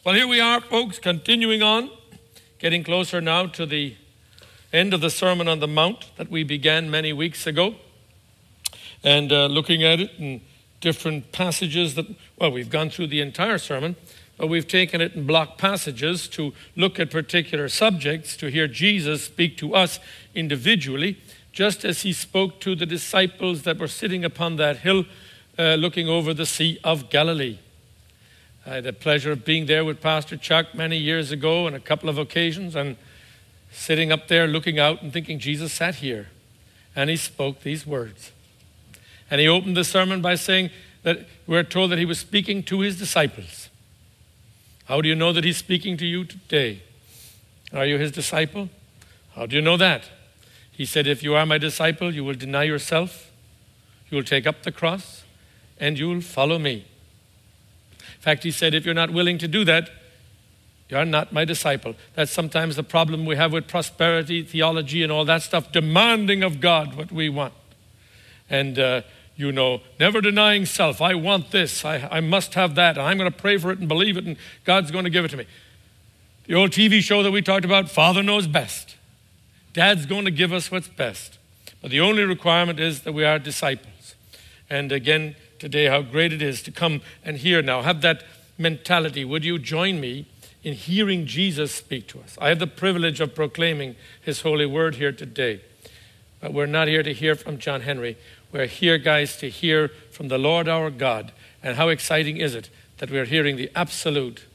Well, here we are, folks, continuing on, getting closer now to the end of the Sermon on the Mount that we began many weeks ago, and looking at it in different passages that, well, we've gone through the entire sermon, but we've taken it in block passages to look at particular subjects, to hear Jesus speak to us individually, just as he spoke to the disciples that were sitting upon that hill looking over the Sea of Galilee. I had the pleasure of being there with Pastor Chuck many years ago on a couple of occasions, and sitting up there looking out and thinking, Jesus sat here and he spoke these words. And he opened the sermon by saying that we're told that he was speaking to his disciples. How do you know that he's speaking to you today? Are you his disciple? How do you know that? He said, if you are my disciple, you will deny yourself, you will take up the cross, and you will follow me. In fact, he said, if you're not willing to do that, you're not my disciple. That's sometimes the problem we have with prosperity, theology, and all that stuff, demanding of God what we want. And, never denying self. I want this. I must have that. I'm going to pray for it and believe it, and God's going to give it to me. The old TV show that we talked about, Father knows best. Dad's going to give us what's best. But the only requirement is that we are disciples. And again, today, how great it is to come and hear now. Have that mentality. Would you join me in hearing Jesus speak to us? I have the privilege of proclaiming his holy word here today. But we're not here to hear from John Henry. We're here, guys, to hear from the Lord our God. And how exciting is it that we're hearing the absolute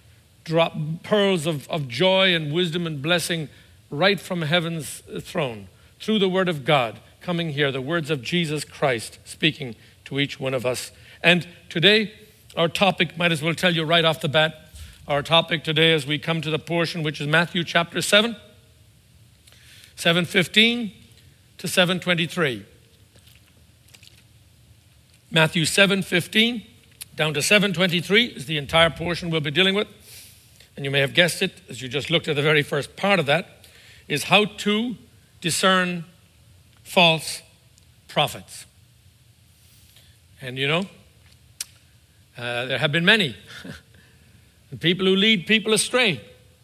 pearls of joy and wisdom and blessing right from heaven's throne, through the word of God, coming here, the words of Jesus Christ speaking to each one of us. And today, our topic, might as well tell you right off the bat, our topic today as we come to the portion which is Matthew chapter 7, 7:15 to 7:23. Matthew 7:15 down to 7:23 is the entire portion we'll be dealing with. And you may have guessed it, as you just looked at the very first part of that, is how to discern false prophets. And there have been many people who lead people astray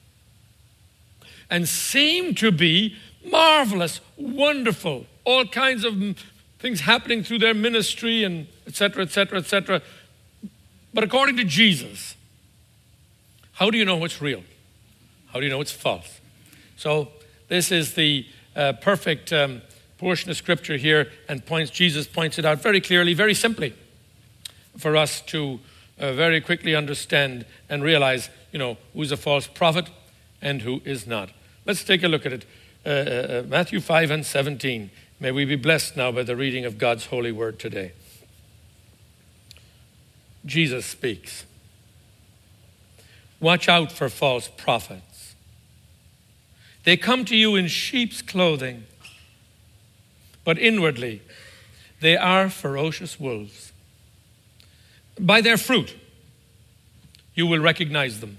and seem to be marvelous, wonderful, all kinds of things happening through their ministry and et cetera, et cetera, et cetera. But according to Jesus, how do you know what's real? How do you know it's false? So this is the perfect portion of Scripture here, and Jesus points it out very clearly, very simply, for us to very quickly understand and realize, who's a false prophet and who is not. Let's take a look at it. Matthew 5 and 17. May we be blessed now by the reading of God's holy word today. Jesus speaks. Watch out for false prophets. They come to you in sheep's clothing, but inwardly they are ferocious wolves. By their fruit you will recognize them.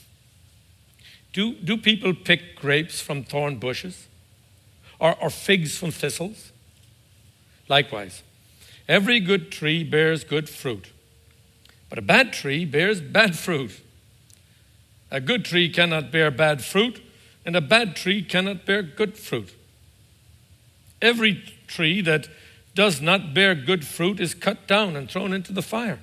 Do people pick grapes from thorn bushes or figs from thistles? Likewise, every good tree bears good fruit, but a bad tree bears bad fruit. A good tree cannot bear bad fruit, and a bad tree cannot bear good fruit. Every tree that does not bear good fruit is cut down and thrown into the fire.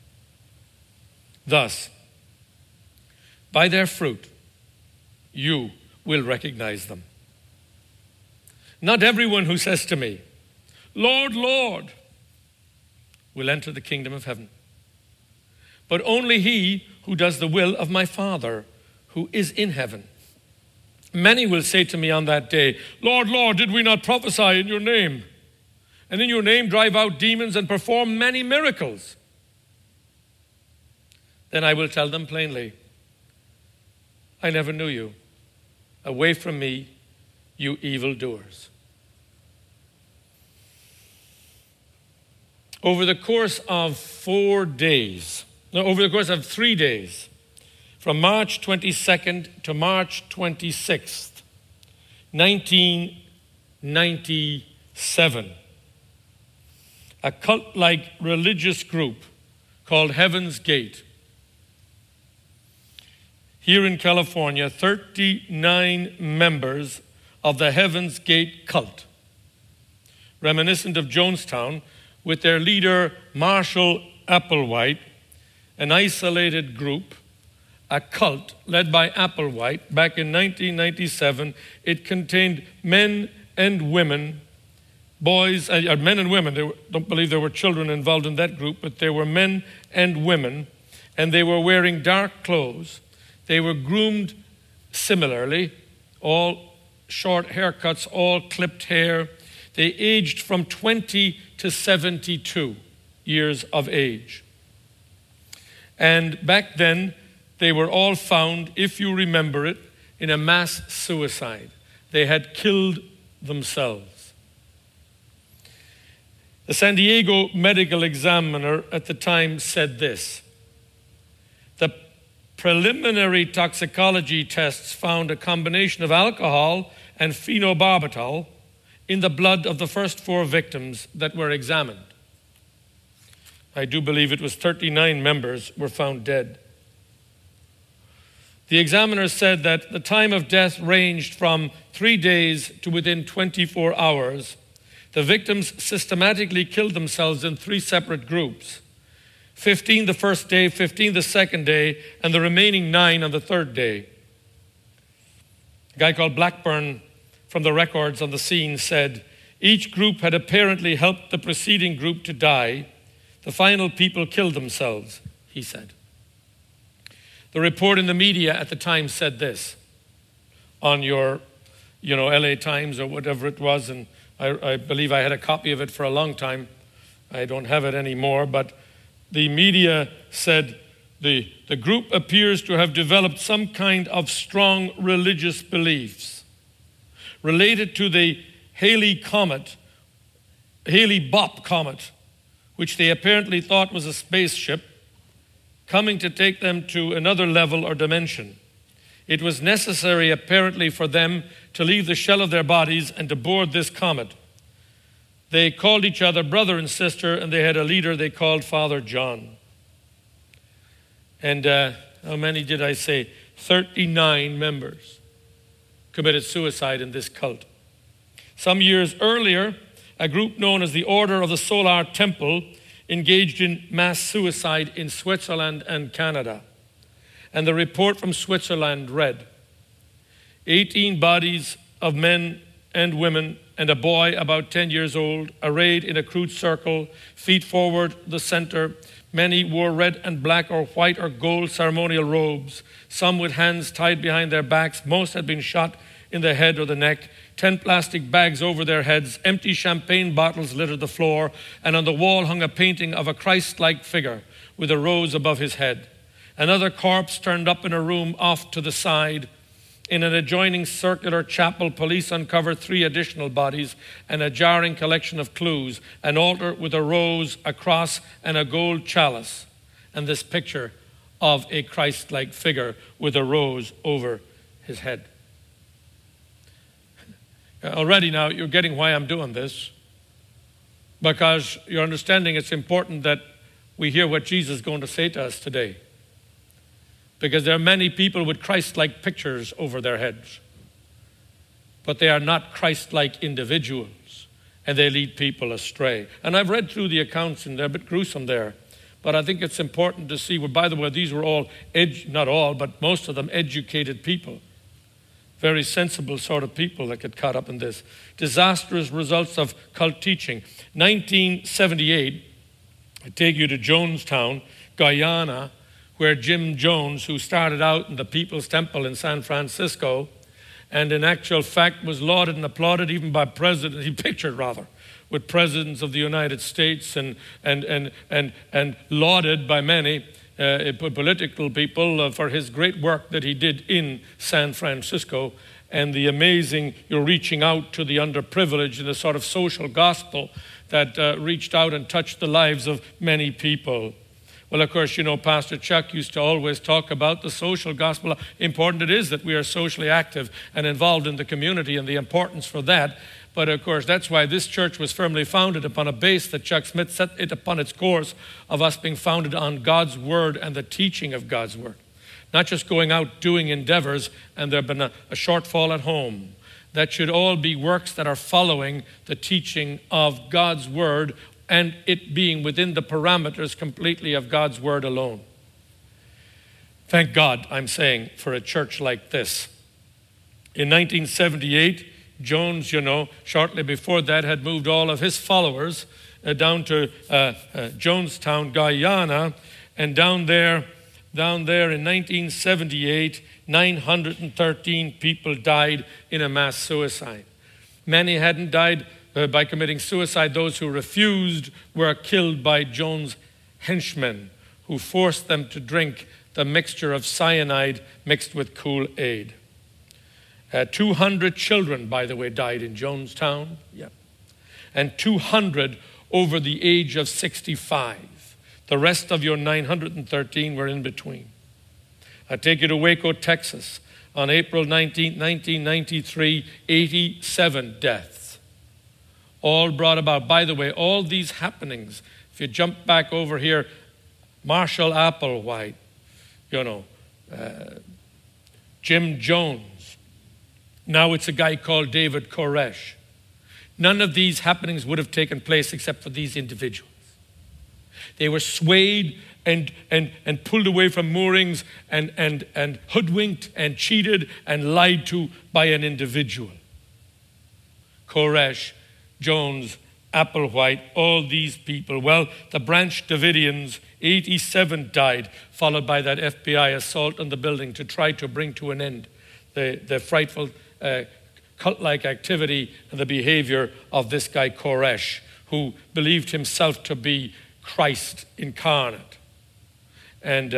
Thus, by their fruit, you will recognize them. Not everyone who says to me, Lord, Lord, will enter the kingdom of heaven, but only he who does the will of my Father who is in heaven. Many will say to me on that day, Lord, Lord, did we not prophesy in your name? And in your name drive out demons and perform many miracles? Then I will tell them plainly, I never knew you. Away from me, you evildoers. Over the course of 3 days, from March 22nd to March 26th, 1997, a cult-like religious group called Heaven's Gate here in California, 39 members of the Heaven's Gate cult, reminiscent of Jonestown, with their leader Marshall Applewhite, an isolated group, a cult led by Applewhite back in 1997. It contained men and women, boys, men and women. Don't believe there were children involved in that group, but there were men and women, and they were wearing dark clothes. They were groomed similarly, all short haircuts, all clipped hair. They aged from 20 to 72 years of age. And back then, they were all found, if you remember it, in a mass suicide. They had killed themselves. The San Diego Medical Examiner at the time said this: the preliminary toxicology tests found a combination of alcohol and phenobarbital in the blood of the first 4 victims that were examined. I do believe it was 39 members were found dead. The examiner said that the time of death ranged from 3 days to within 24 hours. The victims systematically killed themselves in 3 separate groups: 15 the first day, 15 the second day, and the remaining 9 on the third day. A guy called Blackburn from the records on the scene said, each group had apparently helped the preceding group to die. The final people killed themselves, he said. The report in the media at the time said this on your, LA Times or whatever it was, and I believe I had a copy of it for a long time. I don't have it anymore, but the media said the group appears to have developed some kind of strong religious beliefs related to the Hale-Bopp comet, which they apparently thought was a spaceship coming to take them to another level or dimension. It was necessary, apparently, for them to leave the shell of their bodies and to board this comet. They called each other brother and sister, and they had a leader they called Father John. And how many did I say? 39 members committed suicide in this cult. Some years earlier, a group known as the Order of the Solar Temple engaged in mass suicide in Switzerland and Canada. And the report from Switzerland read, 18 bodies of men and women and a boy about 10 years old, arrayed in a crude circle, feet forward, the center. Many wore red and black or white or gold ceremonial robes, some with hands tied behind their backs. Most had been shot in the head or the neck. 10 plastic bags over their heads. Empty champagne bottles littered the floor, and on the wall hung a painting of a Christ-like figure with a rose above his head. Another corpse turned up in a room off to the side. In an adjoining circular chapel, police uncovered 3 additional bodies and a jarring collection of clues: an altar with a rose, a cross, and a gold chalice, and this picture of a Christ-like figure with a rose over his head. Already now you're getting why I'm doing this, because you're understanding it's important that we hear what Jesus is going to say to us today. Because there are many people with Christ-like pictures over their heads, but they are not Christ-like individuals, and they lead people astray. And I've read through the accounts, and they're a bit gruesome there, but I think it's important to see, well, by the way, these were all, not all, but most of them educated people, very sensible sort of people that get caught up in this. Disastrous results of cult teaching. 1978, I take you to Jonestown, Guyana, where Jim Jones, who started out in the People's Temple in San Francisco, and in actual fact was lauded and applauded even by presidents, he pictured rather, with presidents of the United States and lauded by many political people for his great work that he did in San Francisco, and the amazing, you're reaching out to the underprivileged in a sort of social gospel that reached out and touched the lives of many people. Well, of course, Pastor Chuck used to always talk about the social gospel, how important it is that we are socially active and involved in the community and the importance for that. But, of course, that's why this church was firmly founded upon a base that Chuck Smith set it upon its course of us being founded on God's Word and the teaching of God's Word. not just going out doing endeavors and there been a shortfall at home. That should all be works that are following the teaching of God's Word and it being within the parameters completely of God's Word alone. Thank God, I'm saying, for a church like this. In 1978, Jones, shortly before that had moved all of his followers down to Jonestown, Guyana, and down there in 1978, 913 people died in a mass suicide. Many hadn't died by committing suicide. Those who refused were killed by Jones' henchmen, who forced them to drink the mixture of cyanide mixed with Kool-Aid. 200 children, by the way, died in Jonestown. Yeah. And 200 over the age of 65. The rest of your 913 were in between. I take you to Waco, Texas. On April 19, 1993, 87 deaths. All brought about. By the way, all these happenings, if you jump back over here, Marshall Applewhite, Jim Jones. Now it's a guy called David Koresh. None of these happenings would have taken place except for these individuals. They were swayed and pulled away from moorings and hoodwinked and cheated and lied to by an individual. Koresh, Jones, Applewhite, all these people. Well, the Branch Davidians, 87 died, followed by that FBI assault on the building to try to bring to an end the frightful cult-like activity and the behavior of this guy Koresh, who believed himself to be Christ incarnate. And,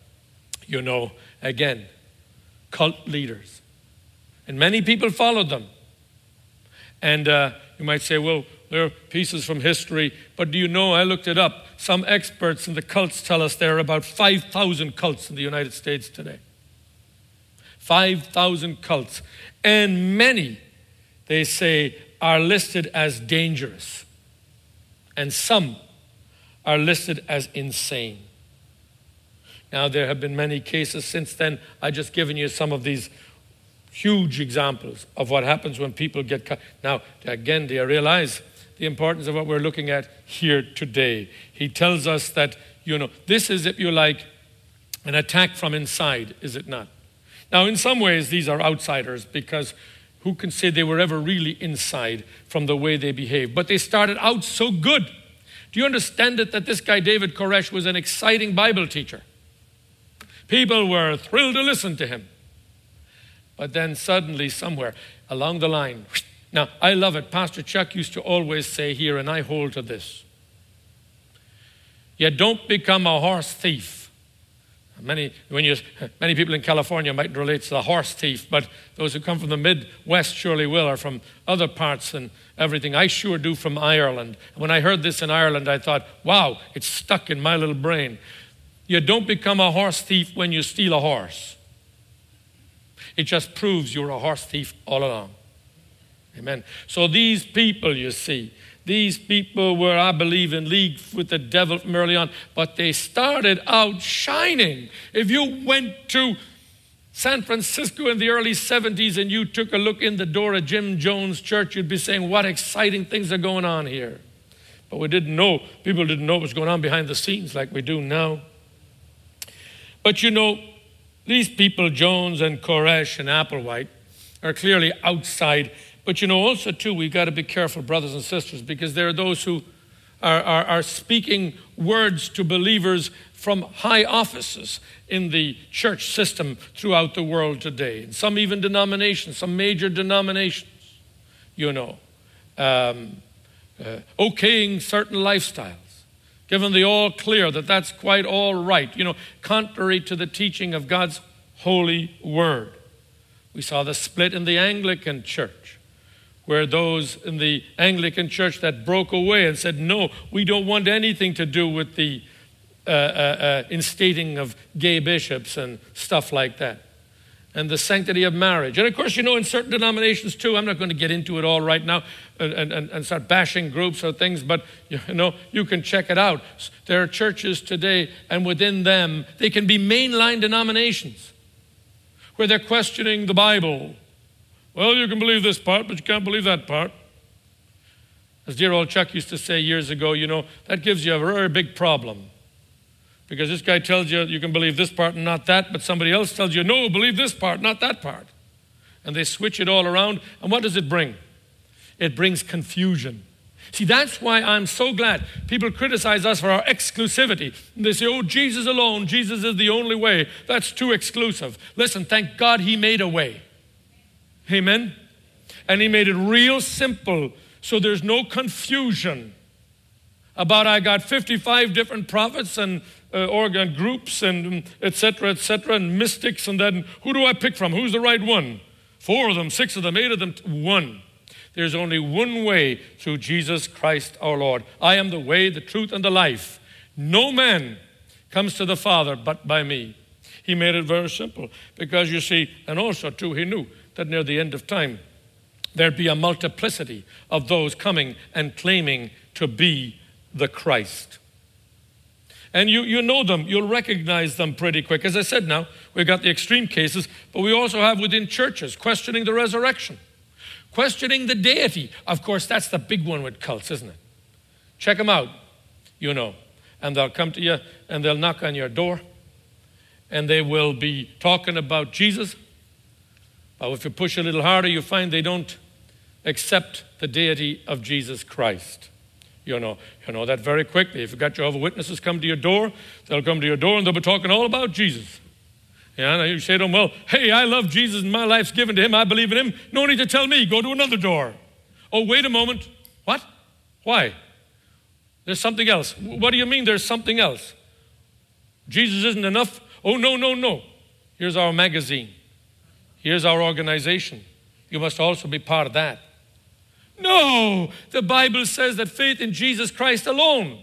again, cult leaders. And many people followed them. And you might say, well, there are pieces from history, but do you know, I looked it up. Some experts in the cults tell us there are about 5,000 cults in the United States today. 5,000 cults. And many, they say, are listed as dangerous. And some are listed as insane. Now, there have been many cases since then. I've just given you some of these huge examples of what happens when people get cut. Now, again, do you realize the importance of what we're looking at here today? He tells us that, this is, if you like, an attack from inside, is it not? Now, in some ways, these are outsiders because who can say they were ever really inside from the way they behaved? But they started out so good. Do you understand it that this guy, David Koresh, was an exciting Bible teacher? People were thrilled to listen to him. But then suddenly, somewhere along the line, now I love it. Pastor Chuck used to always say here, and I hold to this, you don't become a horse thief. Many people in California might relate to the horse thief, but those who come from the Midwest surely will, or from other parts and everything. I sure do from Ireland. When I heard this in Ireland, I thought, wow, it's stuck in my little brain. You don't become a horse thief when you steal a horse. It just proves you're a horse thief all along. Amen. So these people, you see, these people were, I believe, in league with the devil from early on, but they started out shining. If you went to San Francisco in the early 70s and you took a look in the door of Jim Jones Church, you'd be saying, what exciting things are going on here. But people didn't know what was going on behind the scenes like we do now. But these people, Jones and Koresh and Applewhite, are clearly outside. But also too, we've got to be careful, brothers and sisters, because there are those who are speaking words to believers from high offices in the church system throughout the world today. And some even denominations, some major denominations, okaying certain lifestyles, giving the all clear that that's quite all right, contrary to the teaching of God's holy word. We saw the split in the Anglican church, where those in the Anglican church that broke away and said, no, we don't want anything to do with the instating of gay bishops and stuff like that. and the sanctity of marriage. And of course, in certain denominations too, I'm not going to get into it all right now and start bashing groups or things, but you can check it out. There are churches today, and within them, they can be mainline denominations where they're questioning the Bible. Well, you can believe this part, but you can't believe that part. As dear old Chuck used to say years ago, that gives you a very big problem. Because this guy tells you you can believe this part and not that, but somebody else tells you, no, believe this part, not that part. And they switch it all around. And what does it bring? It brings confusion. See, that's why I'm so glad people criticize us for our exclusivity. They say, oh, Jesus alone, Jesus is the only way. That's too exclusive. Listen, thank God he made a way. Amen? And he made it real simple so there's no confusion about I got 55 different prophets and organ groups and et cetera, and mystics, and then who do I pick from? Who's the right one? 4 of them, 6 of them, 8 of them, 1. There's only one way through Jesus Christ our Lord. I am the way, the truth, and the life. No man comes to the Father but by me. He made it very simple because you see, and also too, he knew that near the end of time, there'd be a multiplicity of those coming and claiming to be the Christ. And you know them, you'll recognize them pretty quick. As I said now, we've got the extreme cases, but we also have within churches questioning the resurrection, questioning the deity. Of course, that's the big one with cults, isn't it? Check them out, and they'll come to you and they'll knock on your door and they will be talking about Jesus. But if you push a little harder, you find they don't accept the deity of Jesus Christ. You know that very quickly. If you've got Jehovah's Witnesses come to your door, they'll come to your door and they'll be talking all about Jesus. Yeah, and you say to them, well, hey, I love Jesus and my life's given to him. I believe in him. No need to tell me. Go to another door. Oh, wait a moment. What? Why? There's something else. What do you mean there's something else? Jesus isn't enough? Oh, no. Here's our magazine. Here's our organization. You must also be part of that. No, the Bible says that faith in Jesus Christ alone.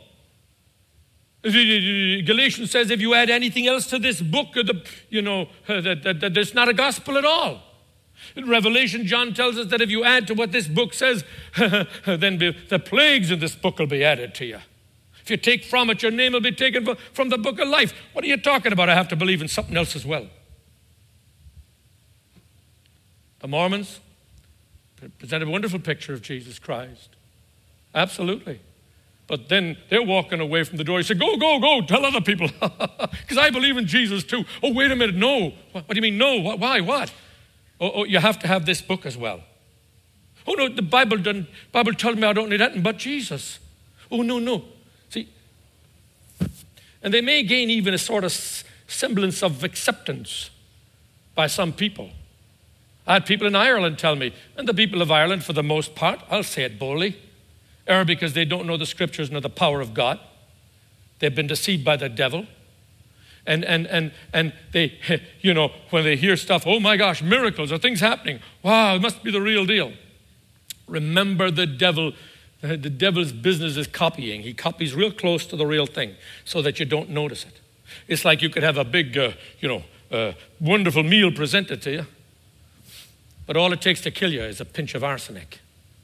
Galatians says if you add anything else to this book, that there's not a gospel at all. In Revelation, John tells us that if you add to what this book says, then the plagues in this book will be added to you. If you take from it, your name will be taken from the book of life. What are you talking about? I have to believe in something else as well. The Mormons presented a wonderful picture of Jesus Christ. Absolutely. But then they're walking away from the door. He said, go, tell other people. Because I believe in Jesus too. Oh, wait a minute, no. What do you mean, no? Why, what? Oh, you have to have this book as well. Oh, no, the Bible tells me I don't need that but Jesus. Oh, no. See, and they may gain even a sort of semblance of acceptance by some people. I had people in Ireland tell me, and the people of Ireland, for the most part, I'll say it boldly, err because they don't know the scriptures nor the power of God. They've been deceived by the devil. And they, when they hear stuff, oh my gosh, miracles or things happening. Wow, it must be the real deal. Remember the devil. The devil's business is copying. He copies real close to the real thing so that you don't notice it. It's like you could have a big, wonderful meal presented to you. But all it takes to kill you is a pinch of arsenic.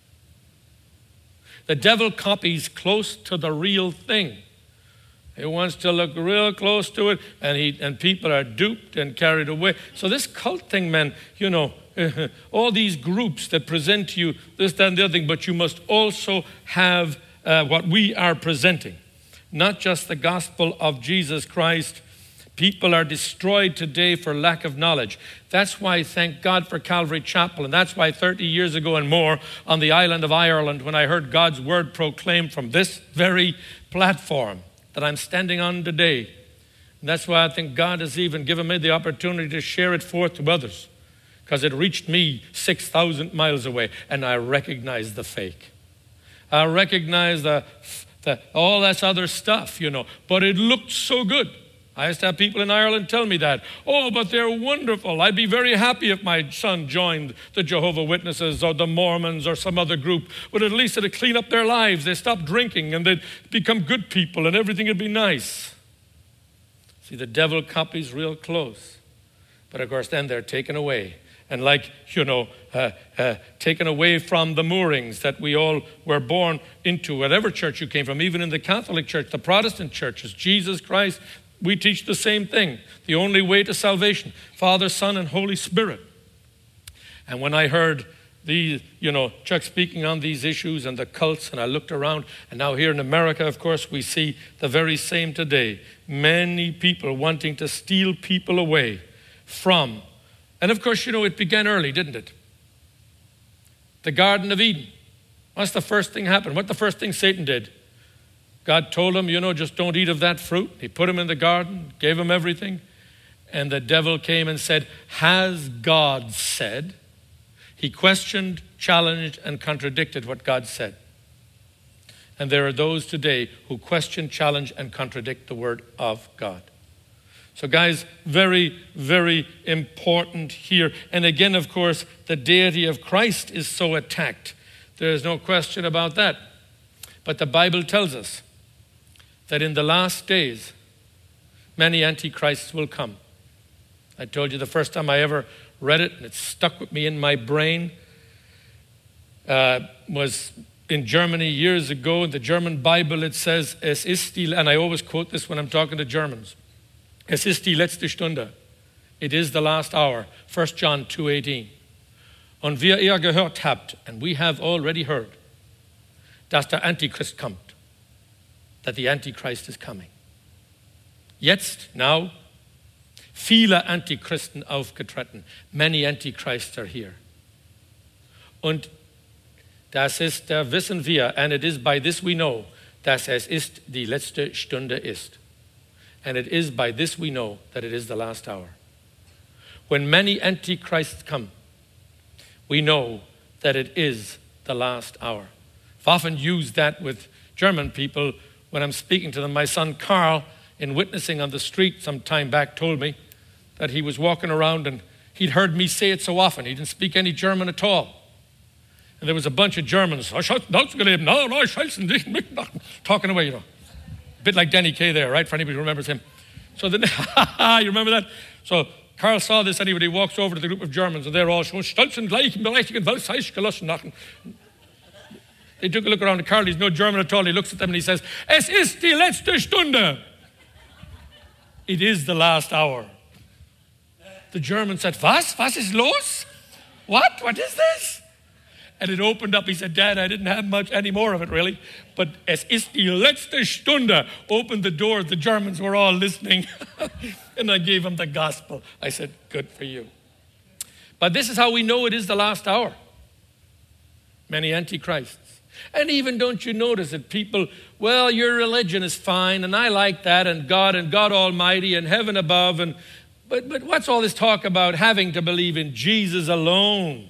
The devil copies close to the real thing. He wants to look real close to it, and people are duped and carried away. So this cult thing, man, all these groups that present to you this, that, and the other thing, but you must also have what we are presenting, not just the gospel of Jesus Christ. People are destroyed today for lack of knowledge. That's why, thank God for Calvary Chapel. And that's why 30 years ago and more on the island of Ireland, when I heard God's word proclaimed from this very platform that I'm standing on today. And that's why I think God has even given me the opportunity to share it forth to others. Because it reached me 6,000 miles away. And I recognize the fake. I recognize the all that other stuff, But it looked so good. I used to have people in Ireland tell me that. Oh, but they're wonderful. I'd be very happy if my son joined the Jehovah's Witnesses or the Mormons or some other group. But at least it'd clean up their lives. They'd stop drinking and they'd become good people and everything would be nice. See, the devil copies real close. But of course, then they're taken away. And like, taken away from the moorings that we all were born into, whatever church you came from, even in the Catholic Church, the Protestant churches, Jesus Christ, we teach the same thing. The only way to salvation, Father, Son, and Holy Spirit. And when I heard Chuck speaking on these issues and the cults, and I looked around, and now here in America, of course, we see the very same today. Many people wanting to steal people away from. And of course, it began early, didn't it? The Garden of Eden. What's the first thing happened? What the first thing Satan did? God told him, just don't eat of that fruit. He put him in the garden, gave him everything. And the devil came and said, has God said? He questioned, challenged, and contradicted what God said. And there are those today who question, challenge, and contradict the word of God. So guys, very, very important here. And again, of course, the deity of Christ is so attacked. There's no question about that. But the Bible tells us that in the last days, many antichrists will come. I told you the first time I ever read it, and it stuck with me in my brain, was in Germany years ago. In the German Bible it says, es ist die, and I always quote this when I'm talking to Germans, es ist die letzte Stunde. It is the last hour. 1 John 2:18. Und wie ihr gehört habt, and we have already heard, dass der Antichrist kommt, that the Antichrist is coming. Jetzt, now, viele Antichristen aufgetreten. Many Antichrists are here. Und das ist, wissen wir, and it is by this we know, dass es ist die letzte Stunde ist. And it is by this we know that it is the last hour. When many Antichrists come, we know that it is the last hour. I've often used that with German people when I'm speaking to them. My son Carl, in witnessing on the street some time back, told me that he was walking around and he'd heard me say it so often. He didn't speak any German at all. And there was a bunch of Germans talking away, A bit like Danny Kaye there, right? For anybody who remembers him. So then, you remember that? So Carl saw this anyway. He walks over to the group of Germans and they're all stolz und gleich im berechtigten Weltreich gelassen nach. They took a look around at Carl. He's no German at all. He looks at them and he says, es ist die letzte Stunde. It is the last hour. The German said, was? Was ist los? What? What is this? And it opened up. He said, Dad, I didn't have any more of it really. But es ist die letzte Stunde opened the door. The Germans were all listening. And I gave them the gospel. I said, good for you. But this is how we know it is the last hour. Many antichrists. And even don't you notice that people, well, your religion is fine and I like that and God Almighty and heaven above. But what's all this talk about having to believe in Jesus alone?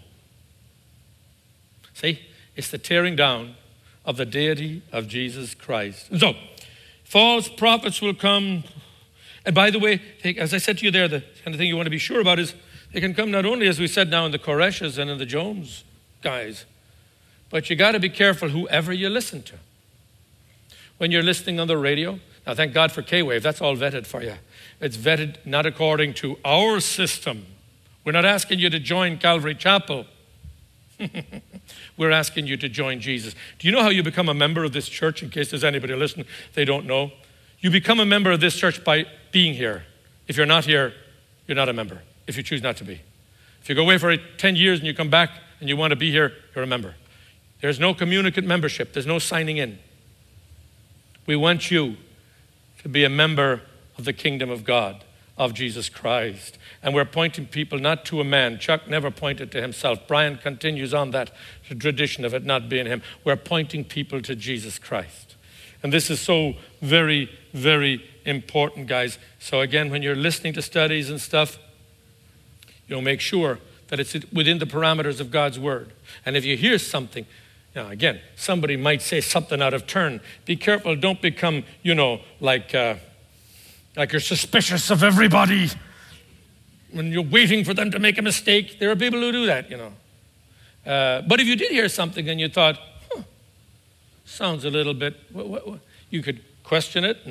See, it's the tearing down of the deity of Jesus Christ. So, false prophets will come. And by the way, as I said to you there, the kind of thing you want to be sure about is they can come not only, as we said now, in the Koreshes and in the Jones guys, but you got to be careful whoever you listen to. When you're listening on the radio, now thank God for K-Wave, that's all vetted for you. It's vetted not according to our system. We're not asking you to join Calvary Chapel. We're asking you to join Jesus. Do you know how you become a member of this church? In case there's anybody listening, they don't know. You become a member of this church by being here. If you're not here, you're not a member, if you choose not to be. If you go away for 10 years and you come back and you want to be here, you're a member. There's no communicant membership. There's no signing in. We want you to be a member of the kingdom of God, of Jesus Christ. And we're pointing people not to a man. Chuck never pointed to himself. Brian continues on that tradition of it not being him. We're pointing people to Jesus Christ. And this is so very, very important, guys. So again, when you're listening to studies and stuff, make sure that it's within the parameters of God's word. And if you hear something, again, somebody might say something out of turn. Be careful. Don't become, like you're suspicious of everybody. When you're waiting for them to make a mistake, there are people who do that, But if you did hear something and you thought, sounds a little bit, you could question it and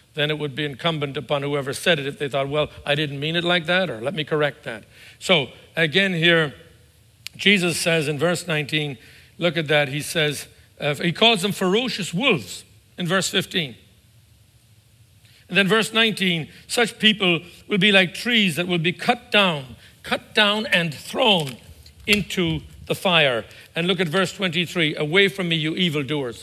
then it would be incumbent upon whoever said it if they thought, well, I didn't mean it like that, or let me correct that. So again here, Jesus says in verse 19, look at that, he says, he calls them ferocious wolves in verse 15. And then verse 19, such people will be like trees that will be cut down and thrown into the fire. And look at verse 23, away from me, you evildoers.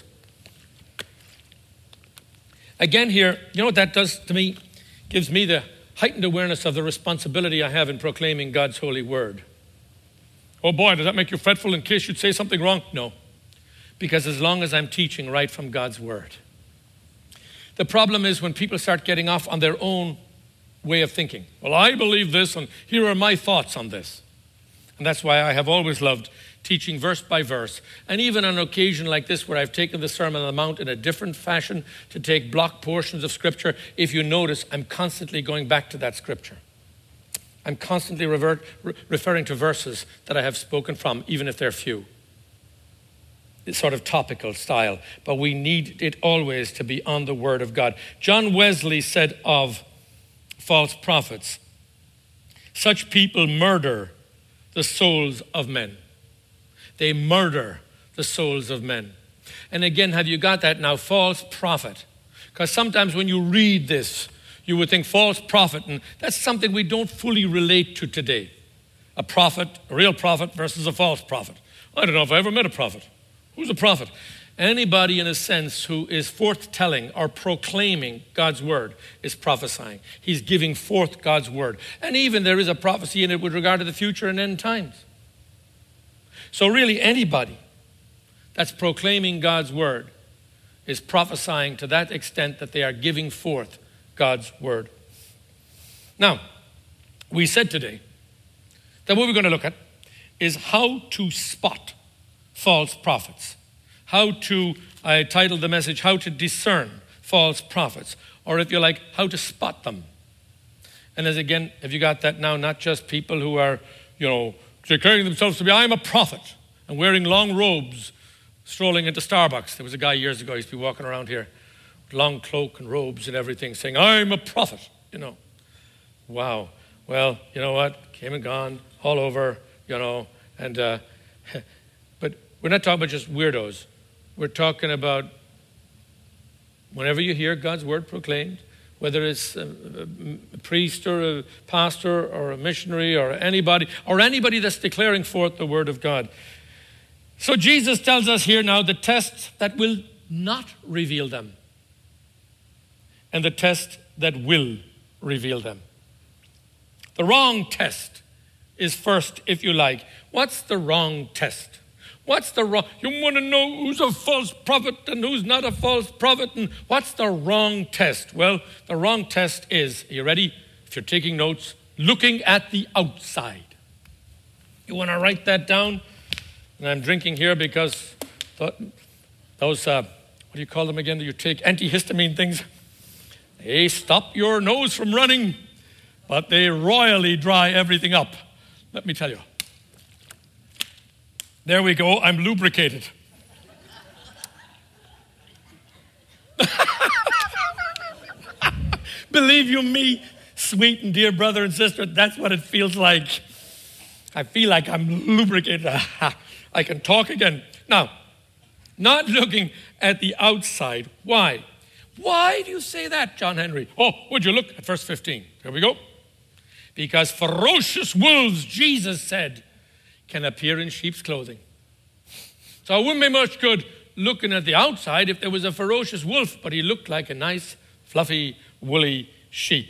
Again here, you know what that does to me? Gives me the heightened awareness of the responsibility I have in proclaiming God's holy word. Oh boy, does that make you fretful in case you'd say something wrong? No, because as long as I'm teaching right from God's word. The problem is when people start getting off on their own way of thinking. Well, I believe this, and here are my thoughts on this. And that's why I have always loved teaching verse by verse. And even on an occasion like this where I've taken the Sermon on the Mount in a different fashion to take block portions of Scripture, if you notice, I'm constantly going back to that Scripture. I'm constantly referring to verses that I have spoken from, even if they're few. It's sort of topical style, but we need it always to be on the Word of God. John Wesley said of false prophets, such people murder the souls of men. They murder the souls of men. And again, have you got that now? False prophet. Because sometimes when you read this, you would think false prophet, and that's something we don't fully relate to today. A prophet, a real prophet versus a false prophet. I don't know if I ever met a prophet. Who's a prophet? Anybody in a sense who is forth-telling or proclaiming God's word is prophesying. He's giving forth God's word. And even there is a prophecy in it with regard to the future and end times. So really anybody that's proclaiming God's word is prophesying to that extent that they are giving forth God's word. Now, we said today that what we're going to look at is how to spot false prophets. I titled the message, How to Discern False Prophets, or if you like, how to spot them. And as again, have you got that now? Not just people who are, declaring themselves to be, I'm a prophet, and wearing long robes, strolling into Starbucks. There was a guy years ago, he used to be walking around here, with long cloak and robes and everything, saying, I'm a prophet, Wow. Well, you know what? Came and gone, all over, and... But we're not talking about just weirdos. We're talking about whenever you hear God's word proclaimed, whether it's a priest or a pastor or a missionary or anybody that's declaring forth the word of God. So Jesus tells us here now the test that will not reveal them and the test that will reveal them. The wrong test is first, if you like. What's the wrong test? What's the wrong? You want to know who's a false prophet and who's not a false prophet? And what's the wrong test? Well, the wrong test is, are you ready? If you're taking notes, looking at the outside. You want to write that down? And I'm drinking here because those, what do you call them again? You take antihistamine things. They stop your nose from running, but they royally dry everything up. Let me tell you. There we go, I'm lubricated. Believe you me, sweet and dear brother and sister, that's what it feels like. I feel like I'm lubricated. I can talk again. Now, not looking at the outside. Why? Why do you say that, John Henry? Oh, would you look at verse 15? Here we go. Because ferocious wolves, Jesus said, can appear in sheep's clothing. So it wouldn't be much good looking at the outside if there was a ferocious wolf, but he looked like a nice, fluffy, woolly sheep.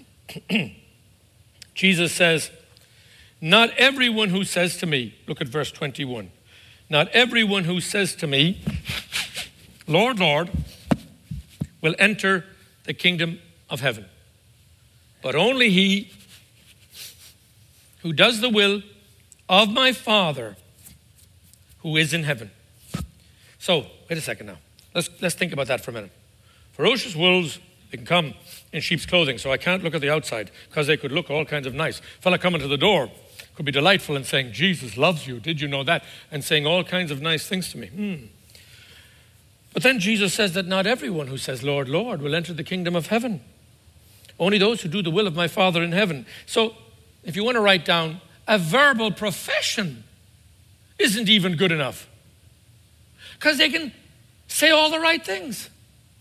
Jesus says, not everyone who says to me, look at verse 21, not everyone who says to me, Lord, Lord, will enter the kingdom of heaven, but only he who does the will of my Father who is in heaven. So, wait a second now. Let's think about that for a minute. Ferocious wolves, they can come in sheep's clothing, so I can't look at the outside because they could look all kinds of nice. Fella coming to the door could be delightful and saying, Jesus loves you, did you know that? And saying all kinds of nice things to me. But then Jesus says that not everyone who says, Lord, Lord, will enter the kingdom of heaven. Only those who do the will of my Father in heaven. So if you want to write down, a verbal profession isn't even good enough. Because they can say all the right things.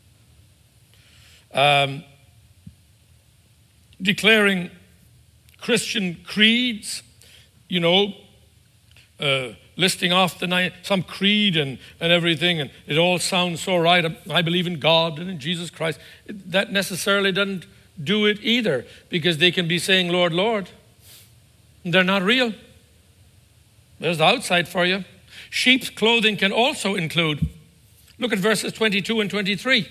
Declaring Christian creeds, listing off some creed and everything, and it all sounds so right. I believe in God and in Jesus Christ. That necessarily doesn't do it either, because they can be saying, Lord, Lord. And they're not real. There's the outside for you. Sheep's clothing can also include, look at verses 22 and 23.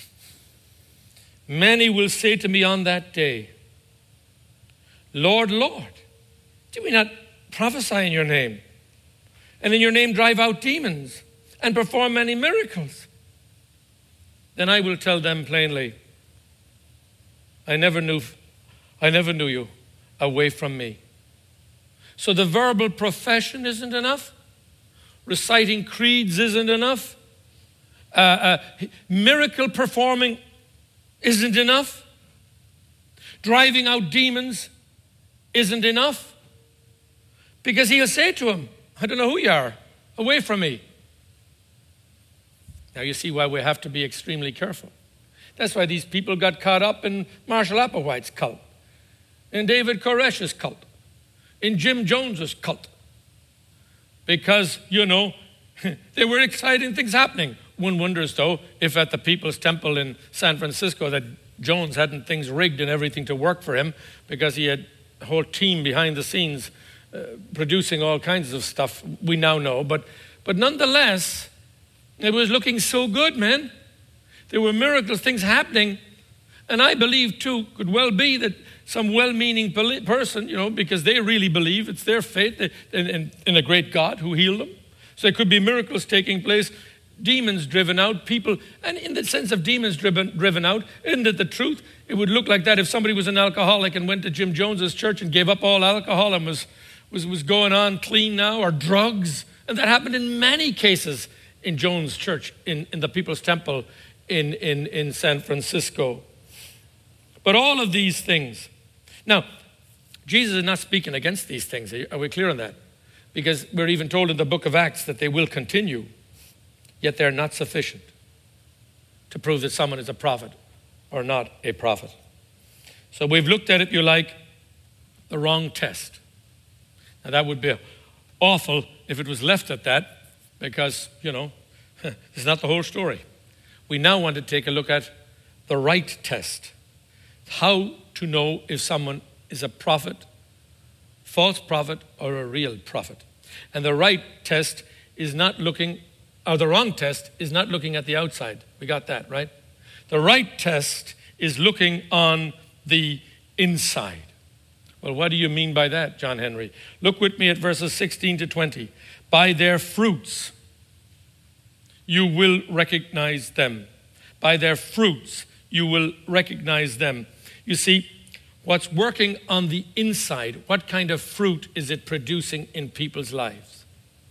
Many will say to me on that day, Lord, Lord, did we not prophesy in your name? And in your name drive out demons and perform many miracles? Then I will tell them plainly, I never knew you. Away from me. So the verbal profession isn't enough. Reciting creeds isn't enough. Miracle performing isn't enough. Driving out demons isn't enough. Because he'll say to him, I don't know who you are. Away from me. Now you see why we have to be extremely careful. That's why these people got caught up in Marshall Applewhite's cult, in David Koresh's cult, in Jim Jones's cult. Because, there were exciting things happening. One wonders, though, if at the People's Temple in San Francisco that Jones hadn't things rigged and everything to work for him, because he had a whole team behind the scenes producing all kinds of stuff we now know. But nonetheless, it was looking so good, man. There were miracles, things happening. And I believe, too, could well be that some well-meaning person, because they really believe, it's their faith in a great God who healed them. So there could be miracles taking place, demons driven out, people, and in the sense of demons driven out, isn't it the truth? It would look like that if somebody was an alcoholic and went to Jim Jones's church and gave up all alcohol and was going on clean now, or drugs. And that happened in many cases in Jones' church, in the People's Temple in San Francisco. But all of these things. Now, Jesus is not speaking against these things. Are we clear on that? Because we're even told in the book of Acts that they will continue, yet they're not sufficient to prove that someone is a prophet or not a prophet. So we've looked at, if you like, the wrong test. Now that would be awful if it was left at that, because, it's not the whole story. We now want to take a look at the right test. How to know if someone is a prophet, false prophet, or a real prophet. And the right test is not looking, or the wrong test is not looking at the outside. We got that, right? The right test is looking on the inside. Well, what do you mean by that, John Henry? Look with me at verses 16 to 20. By their fruits you will recognize them. By their fruits you will recognize them. You see, what's working on the inside, what kind of fruit is it producing in people's lives?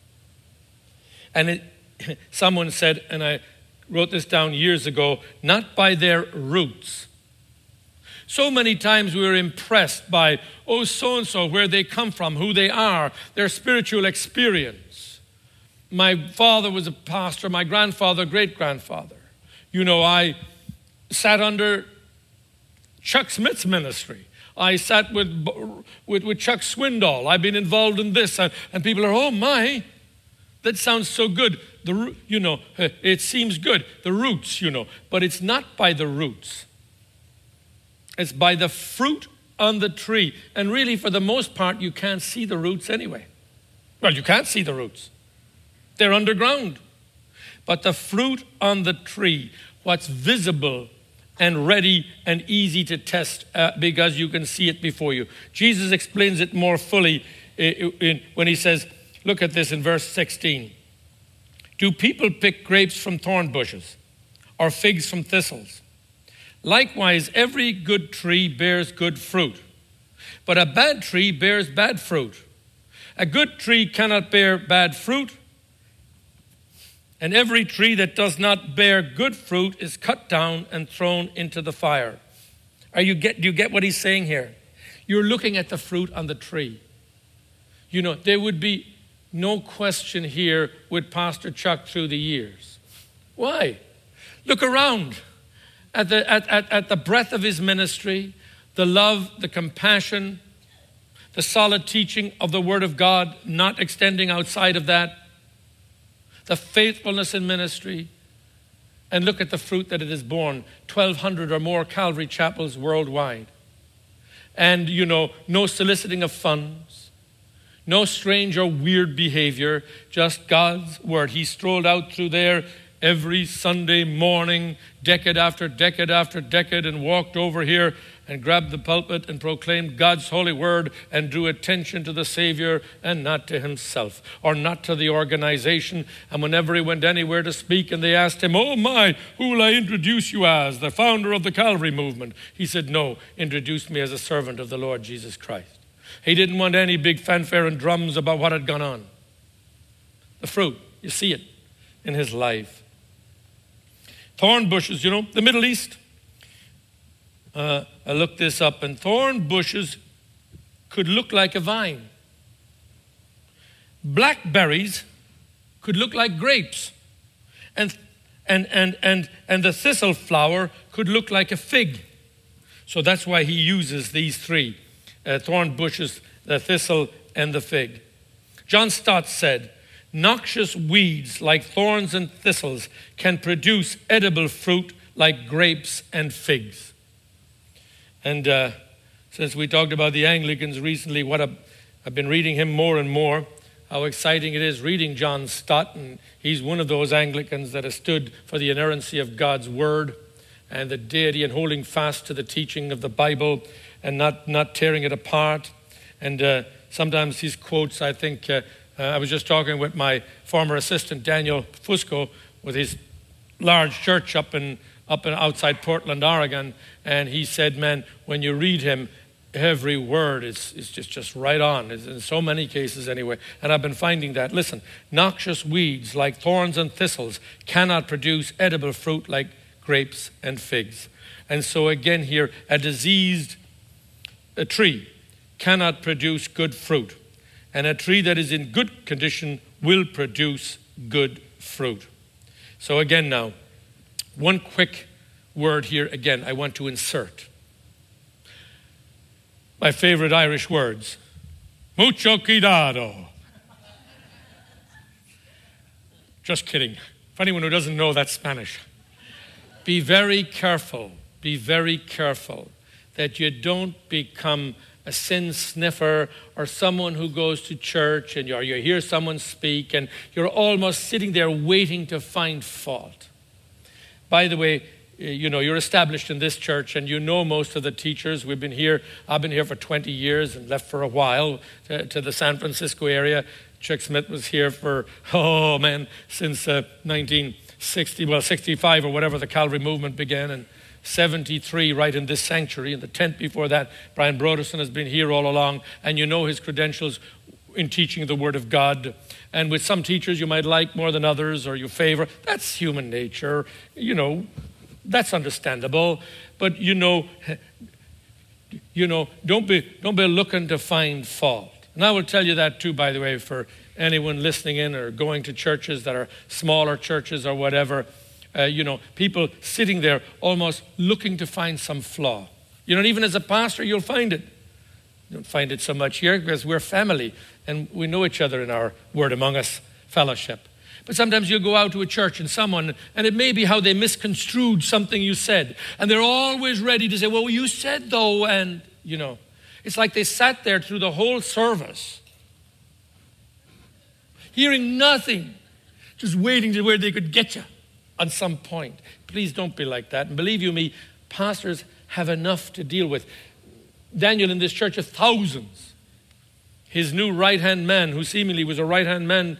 And someone said, and I wrote this down years ago, not by their roots. So many times we were impressed by, so-and-so, where they come from, who they are, their spiritual experience. My father was a pastor, my grandfather, great-grandfather. I sat under Chuck Smith's ministry. I sat with Chuck Swindoll. I've been involved in this. And people are, oh my, that sounds so good. It seems good. The roots, but it's not by the roots. It's by the fruit on the tree. And really, for the most part, you can't see the roots anyway. Well, you can't see the roots. They're underground. But the fruit on the tree, what's visible and ready and easy to test because you can see it before you. Jesus explains it more fully when he says, look at this in verse 16. Do people pick grapes from thorn bushes or figs from thistles? Likewise, every good tree bears good fruit, but a bad tree bears bad fruit. A good tree cannot bear bad fruit, And every tree that does not bear good fruit is cut down and thrown into the fire. Do you get what he's saying here? You're looking at the fruit on the tree. You know, there would be no question here with Pastor Chuck through the years. Why? Look around at the breadth of his ministry, the love, the compassion, the solid teaching of the Word of God, not extending outside of that, the faithfulness in ministry, and look at the fruit that it has borne. 1,200 or more Calvary chapels worldwide. And, you know, no soliciting of funds, no strange or weird behavior, just God's Word. He strolled out through there every Sunday morning, decade after decade after decade, and walked over here and grabbed the pulpit and proclaimed God's holy word and drew attention to the Savior and not to himself or not to the organization. And whenever he went anywhere to speak and they asked him, "Oh my, who will I introduce you as, the founder of the Calvary movement?" He said, "No, introduce me as a servant of the Lord Jesus Christ." He didn't want any big fanfare and drums about what had gone on. The fruit, you see it in his life. Thorn bushes, you know, the Middle East. I looked this up, and thorn bushes could look like a vine. Blackberries could look like grapes. And the thistle flower could look like a fig. So that's why he uses these three, thorn bushes, the thistle, and the fig. John Stott said, "Noxious weeds like thorns and thistles can produce edible fruit like grapes and figs." And since we talked about the Anglicans recently, I've been reading him more and more, how exciting it is reading John Stott. And he's one of those Anglicans that has stood for the inerrancy of God's word and the deity and holding fast to the teaching of the Bible and not tearing it apart. And sometimes his quotes, I think, I was just talking with my former assistant, Daniel Fusco, with his large church up outside Portland, Oregon, and he said, man, when you read him, every word is just right on, in so many cases anyway. And I've been finding that. Listen, noxious weeds like thorns and thistles cannot produce edible fruit like grapes and figs. And so again here, a tree cannot produce good fruit. And a tree that is in good condition will produce good fruit. So again now, one quick word here again I want to insert. My favorite Irish words. Mucho cuidado. Just kidding. For anyone who doesn't know, that's Spanish. Be very careful that you don't become a sin sniffer or someone who goes to church and you hear someone speak and you're almost sitting there waiting to find fault. By the way, you know, you're established in this church and you know most of the teachers. I've been here for 20 years and left for a while to the San Francisco area. Chuck Smith was here for, since 65 or whatever the Calvary movement began, and 73 right in this sanctuary. In the tent before that, Brian Broderson has been here all along, and you know his credentials in teaching the Word of God. And with some teachers you might like more than others or you favor. That's human nature. You know, that's understandable. But don't be looking to find fault. And I will tell you that too, by the way, for anyone listening in or going to churches that are smaller churches or whatever. People sitting there almost looking to find some flaw. Even as a pastor, you'll find it. You don't find it so much here because we're family and we know each other in our Word Among Us fellowship. But sometimes you'll go out to a church and it may be how they misconstrued something you said. And they're always ready to say, well, you said though, and, it's like they sat there through the whole service, hearing nothing, just waiting to where they could get you on some point. Please don't be like that. And believe you me, pastors have enough to deal with. Daniel in this church of thousands. His new right-hand man, who seemingly was a right-hand man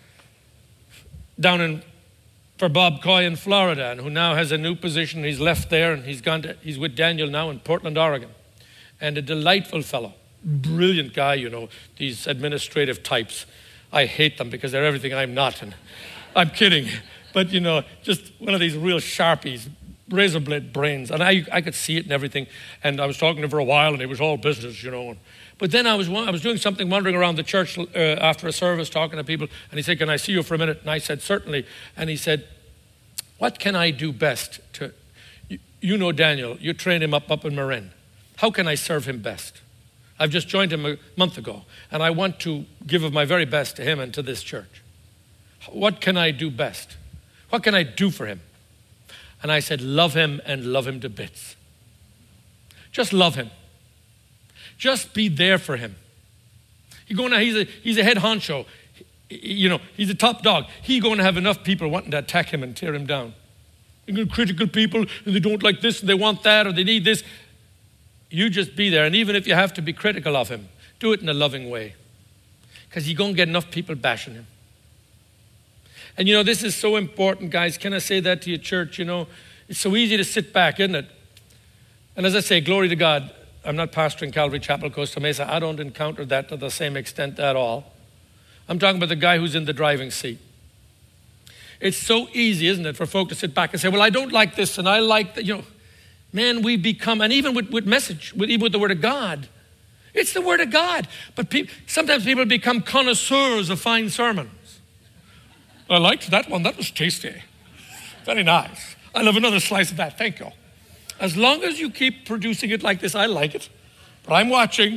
for Bob Coy in Florida, and who now has a new position. He's left there and he's with Daniel now in Portland, Oregon. And a delightful fellow, brilliant guy, these administrative types. I hate them because they're everything I'm not. And I'm kidding. But, just one of these real Sharpies, razor blade brains. And I could see it and everything. And I was talking to him for a while, and it was all business, But then I was doing something, wandering around the church after a service, talking to people. And he said, can I see you for a minute? And I said, certainly. And he said, what can I do best to... You know Daniel, you trained him up in Marin. How can I serve him best? I've just joined him a month ago, and I want to give of my very best to him and to this church. What can I do best? What can I do for him? And I said, love him and love him to bits. Just love him. Just be there for him. He's a head honcho. He's a top dog. He's going to have enough people wanting to attack him and tear him down. You're critical people, and they don't like this, and they want that, or they need this. You just be there. And even if you have to be critical of him, do it in a loving way. Because you're going to get enough people bashing him. And this is so important, guys. Can I say that to your church? It's so easy to sit back, isn't it? And as I say, glory to God, I'm not pastoring Calvary Chapel, Costa Mesa. I don't encounter that to the same extent at all. I'm talking about the guy who's in the driving seat. It's so easy, isn't it, for folk to sit back and say, well, I don't like this and I like that. Man, we become, and even with message, even with the Word of God, it's the Word of God. But sometimes people become connoisseurs of fine sermons. I liked that one. That was tasty. Very nice. I love another slice of that. Thank you. As long as you keep producing it like this, I like it. But I'm watching.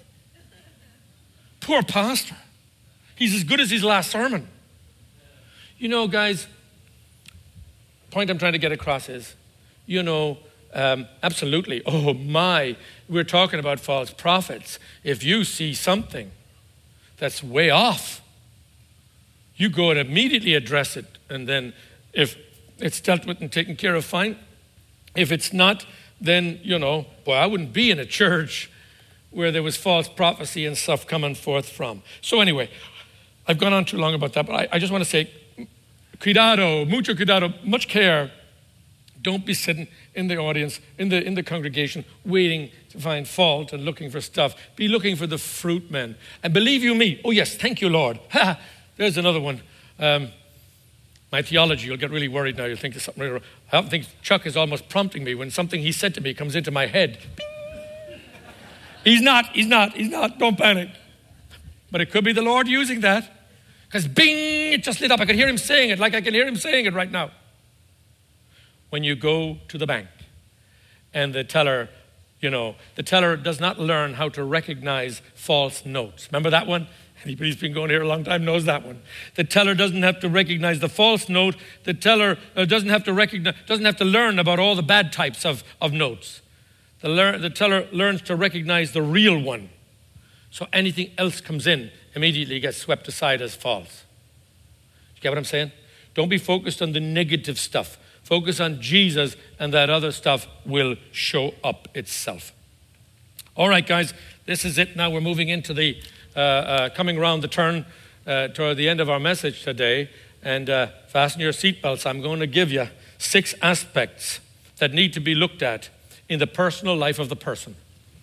Poor pastor. He's as good as his last sermon. Guys, the point I'm trying to get across is, absolutely. Oh my, we're talking about false prophets. If you see something that's way off, you go and immediately address it. And then if it's dealt with and taken care of, fine. If it's not, then, I wouldn't be in a church where there was false prophecy and stuff coming forth from. So anyway, I've gone on too long about that, but I just want to say, cuidado, mucho cuidado, much care. Don't be sitting in the audience, in the congregation, waiting to find fault and looking for stuff. Be looking for the fruit, men. And believe you me, oh yes, thank you, Lord. Ha, there's another one. My theology, you'll get really worried now. You'll think there's something really wrong. I think Chuck is almost prompting me when something he said to me comes into my head. He's not. Don't panic. But it could be the Lord using that. Because bing, it just lit up. I could hear him saying it like I can hear him saying it right now. When you go to the bank and the teller does not learn how to recognize false notes. Remember that one? Anybody who's been going here a long time knows that one. The teller doesn't have to recognize the false note. The teller doesn't have to learn about all the bad types of notes. The teller learns to recognize the real one. So anything else comes in, immediately gets swept aside as false. You get what I'm saying? Don't be focused on the negative stuff. Focus on Jesus, and that other stuff will show up itself. All right, guys, this is it. Now we're moving into the coming around the turn toward the end of our message today. And fasten your seatbelts. I'm going to give you 6 aspects that need to be looked at in the personal life of the person.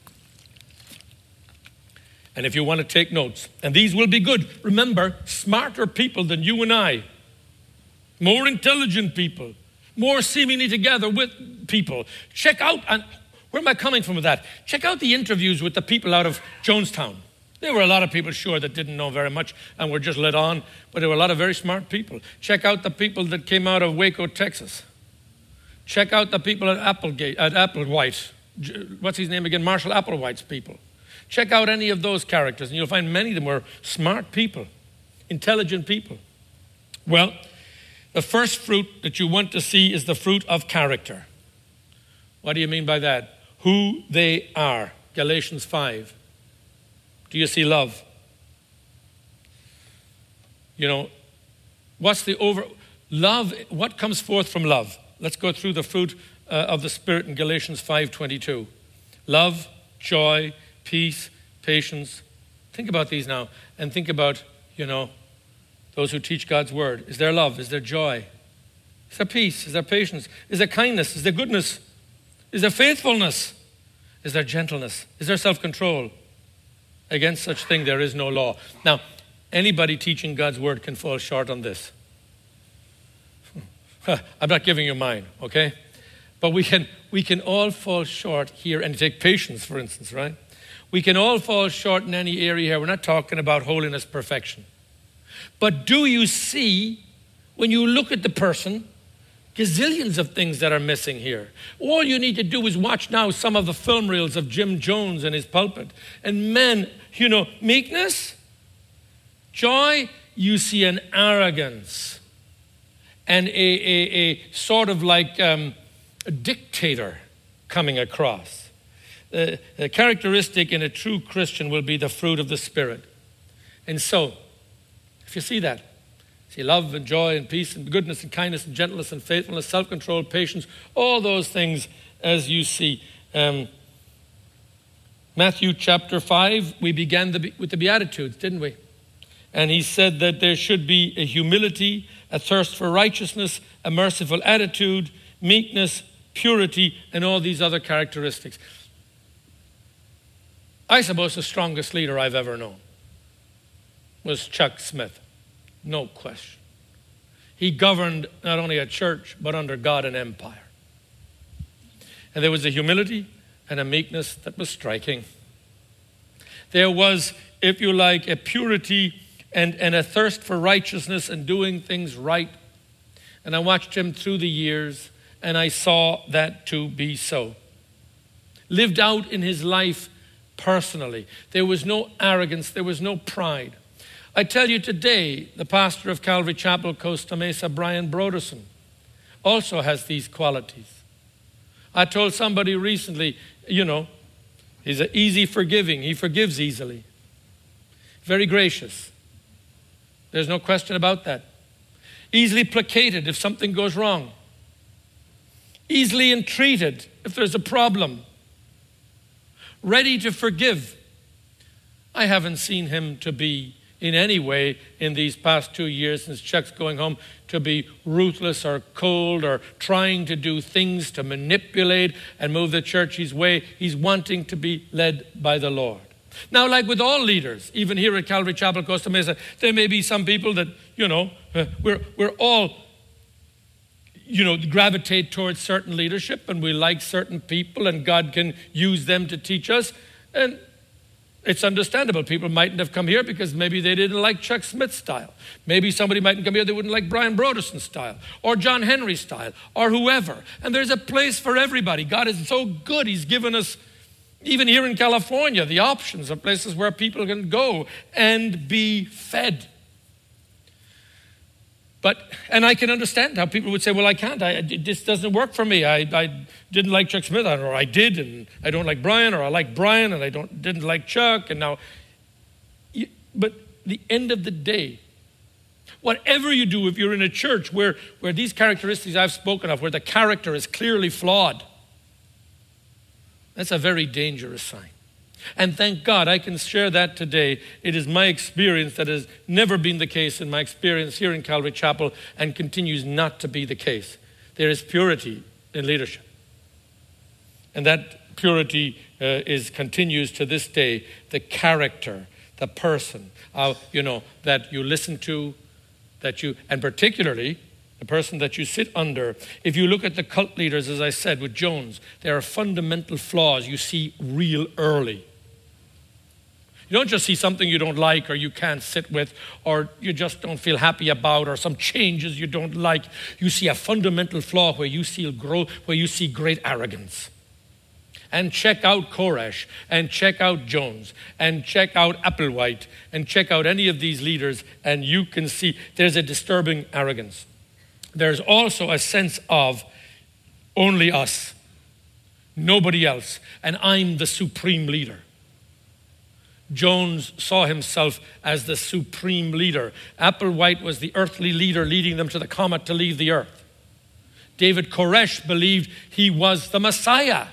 And if you want to take notes, and these will be good. Remember, smarter people than you and I, more intelligent people, more seemingly together with people. Check out, and where am I coming from with that? Check out the interviews with the people out of Jonestown. There were a lot of people, sure, that didn't know very much and were just led on, but there were a lot of very smart people. Check out the people that came out of Waco, Texas. Check out the people at Applewhite. What's his name again? Marshall Applewhite's people. Check out any of those characters, and you'll find many of them were smart people, intelligent people. Well, the first fruit that you want to see is the fruit of character. What do you mean by that? Who they are. Galatians 5. Do you see love? What's love? What comes forth from love? Let's go through the fruit of the Spirit in Galatians 5:22. Love, joy, peace, patience. Think about these now, and think about, those who teach God's word. Is there love? Is there joy? Is there peace? Is there patience? Is there kindness? Is there goodness? Is there faithfulness? Is there gentleness? Is there self-control? Against such thing there is no law. Now, anybody teaching God's word can fall short on this. I'm not giving you mine, okay? But we can all fall short here, and take patience, for instance, right? We can all fall short in any area here. We're not talking about holiness perfection. But do you see, when you look at the person, gazillions of things that are missing here. All you need to do is watch now some of the film reels of Jim Jones and his pulpit. And men, meekness, joy, you see an arrogance and a sort of like a dictator coming across. A characteristic in a true Christian will be the fruit of the Spirit. And so, if you see that, see love and joy and peace and goodness and kindness and gentleness and faithfulness, self-control, patience, all those things as you see. Matthew chapter 5, we began with the Beatitudes, didn't we? And he said that there should be a humility, a thirst for righteousness, a merciful attitude, meekness, purity, and all these other characteristics. I suppose the strongest leader I've ever known was Chuck Smith. No question. He governed not only a church, but under God and empire. And there was a humility and a meekness that was striking. There was, if you like, a purity and a thirst for righteousness and doing things right. And I watched him through the years, and I saw that to be so. Lived out in his life personally. There was no arrogance. There was no pride. I tell you today, the pastor of Calvary Chapel, Costa Mesa, Brian Broderson, also has these qualities. I told somebody recently, he's easy forgiving. He forgives easily. Very gracious. There's no question about that. Easily placated if something goes wrong. Easily entreated if there's a problem. Ready to forgive. I haven't seen him to be in any way in these past 2 years since Chuck's going home to be ruthless or cold or trying to do things to manipulate and move the church his way. He's wanting to be led by the Lord. Now, like with all leaders, even here at Calvary Chapel, Costa Mesa, there may be some people that, we're all, gravitate towards certain leadership, and we like certain people, and God can use them to teach us. And it's understandable. People mightn't have come here because maybe they didn't like Chuck Smith's style. Maybe somebody mightn't come here, they wouldn't like Brian Broderson's style or John Henry's style or whoever. And there's a place for everybody. God is so good. He's given us, even here in California, the options of places where people can go and be fed. And I can understand how people would say, well, I can't. This doesn't work for me. I didn't like Chuck Smith, or I did, and I don't like Brian, or I like Brian, and I didn't like Chuck, and now. But the end of the day, whatever you do, if you're in a church where these characteristics I've spoken of, where the character is clearly flawed, that's a very dangerous sign. And thank God I can share that today. It is my experience that has never been the case in my experience here in Calvary Chapel and continues not to be the case. There is purity in leadership. And that purity continues to this day. The character, the person, that you listen to, and particularly the person that you sit under. If you look at the cult leaders, as I said, with Jones, there are fundamental flaws you see real early. You don't just see something you don't like or you can't sit with or you just don't feel happy about or some changes you don't like. You see a fundamental flaw where you see growth, where you see great arrogance. And check out Koresh and check out Jones and check out Applewhite and check out any of these leaders, and you can see there's a disturbing arrogance. There's also a sense of only us, nobody else, and I'm the supreme leader. Jones saw himself as the supreme leader. Applewhite was the earthly leader leading them to the comet to leave the earth. David Koresh believed he was the Messiah,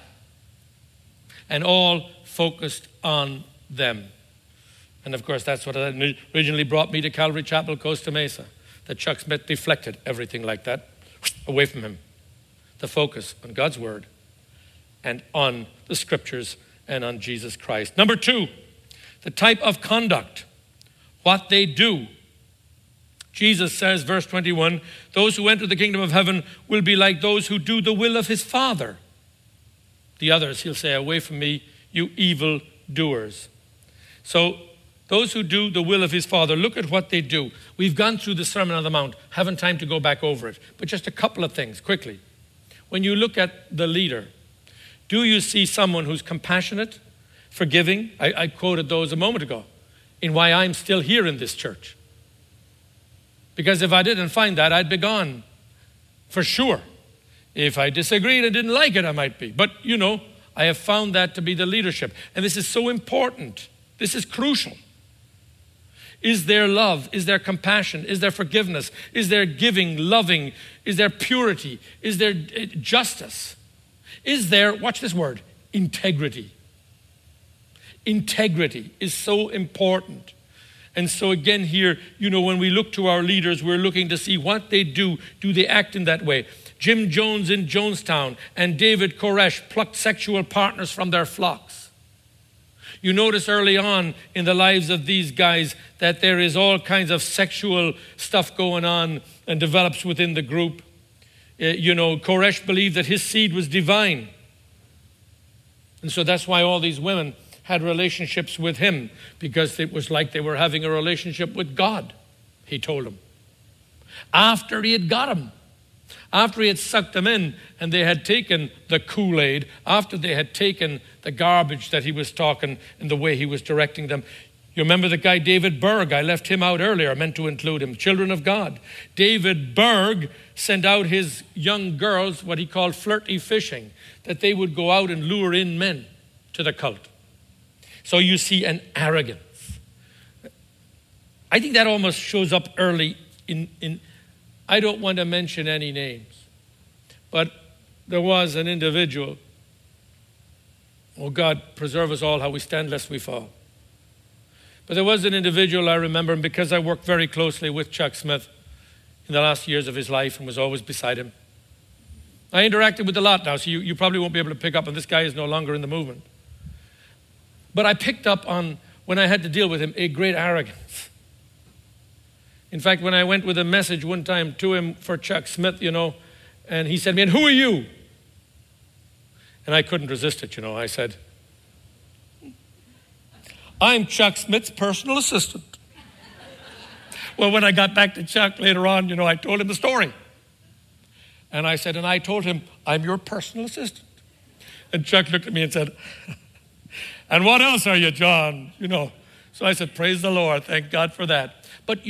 and all focused on them. And of course, that's what originally brought me to Calvary Chapel, Costa Mesa, that Chuck Smith deflected everything like that away from him. The focus on God's word and on the scriptures and on Jesus Christ. Number 2, the type of conduct, what they do. Jesus says, verse 21, those who enter the kingdom of heaven will be like those who do the will of his Father. The others, he'll say, away from me, you evil doers. So those who do the will of his Father, look at what they do. We've gone through the Sermon on the Mount, haven't time to go back over it, but just a couple of things quickly. When you look at the leader, do you see someone who's compassionate, forgiving? I quoted those a moment ago in why I'm still here in this church. Because if I didn't find that, I'd be gone for sure. If I disagreed and didn't like it, I might be. But, I have found that to be the leadership. And this is so important. This is crucial. Is there love? Is there compassion? Is there forgiveness? Is there giving, loving? Is there purity? Is there justice? Is there, watch this word, integrity? Integrity is so important. And so again here, when we look to our leaders, we're looking to see what they do. Do they act in that way? Jim Jones in Jonestown and David Koresh plucked sexual partners from their flocks. You notice early on in the lives of these guys that there is all kinds of sexual stuff going on and develops within the group. Koresh believed that his seed was divine. And so that's why all these women had relationships with him, because it was like they were having a relationship with God, he told them. After he had got them, after he had sucked them in and they had taken the Kool-Aid, after they had taken the garbage that he was talking and the way he was directing them. You remember the guy David Berg? I left him out earlier. I meant to include him. Children of God. David Berg sent out his young girls what he called flirty fishing, that they would go out and lure in men to the cult. So you see an arrogance. I think that almost shows up early in I don't want to mention any names, but there was an individual. Oh God, preserve us all how we stand lest we fall. But there was an individual I remember, and because I worked very closely with Chuck Smith in the last years of his life and was always beside him. I interacted with a lot now, so you probably won't be able to pick up, and this guy is no longer in the movement. But I picked up on, when I had to deal with him, a great arrogance. In fact, when I went with a message one time to him for Chuck Smith, and he said to me, "And who are you?" And I couldn't resist it, I said, "I'm Chuck Smith's personal assistant." Well, when I got back to Chuck later on, I told him the story. And I said, and I told him, "I'm your personal assistant." And Chuck looked at me and said, "And what else are you, John?" So I said, "Praise the Lord. Thank God for that." But,